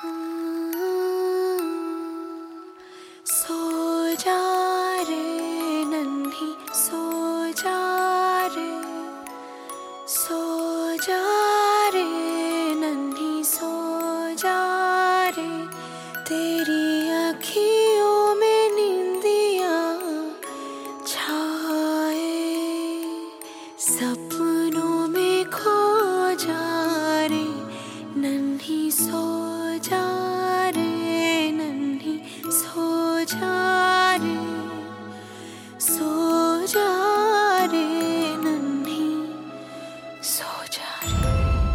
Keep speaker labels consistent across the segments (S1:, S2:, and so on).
S1: सो जा रे नन्ही, सो जा रे, सो जा रे नन्ही, सो जा रे। तेरी आँखियों में नींदिया छाए, सपनों में खो जा रे नन्ही, सो जा रे नन्ही, सो जा रे, सो जा रे नन्ही, सो जा रे।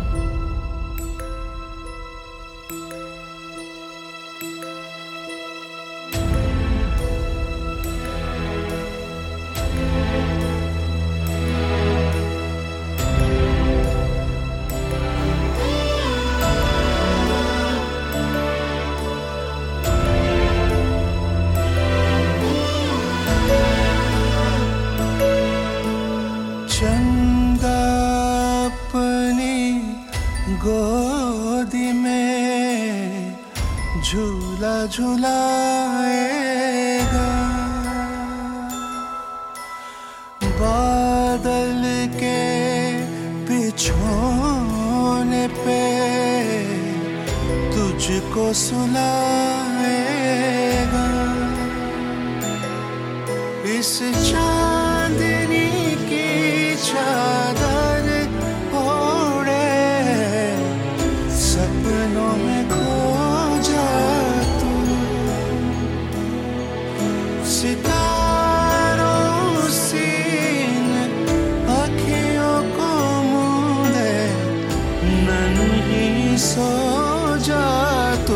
S2: चंदा अपनी गोदी में झूला झुलाएगा, बादल के बिछोने पे तुझको सुलाएगा। इस चांदनी की चादर ओढ़े सपनों में खो जा तू, सितारों सी आँखियों को मूंदे नन्ही, सो जा तू।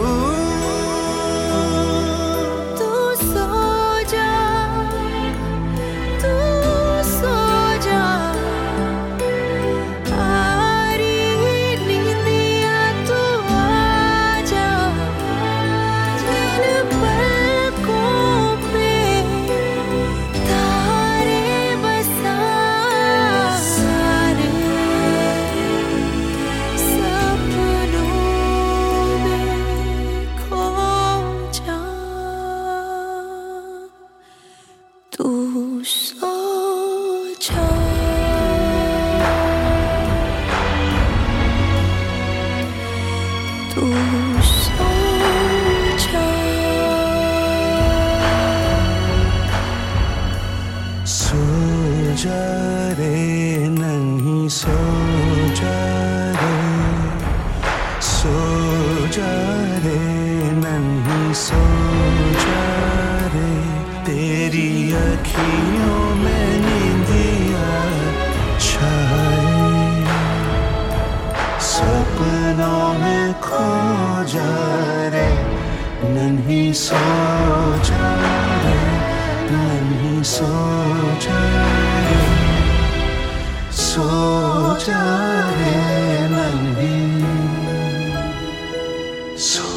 S1: तू सो जा, तू सो जा,
S2: सो जा रे नन्ही, सो जा रे, सो जा रे नन्ही, सो जा रे। तेरी आँखियों में नींदिया छाए, सपनों में खो जा रे नन्ही, सो जा रे नन्ही, सो जा रे, सो जा रे नन्ही, सो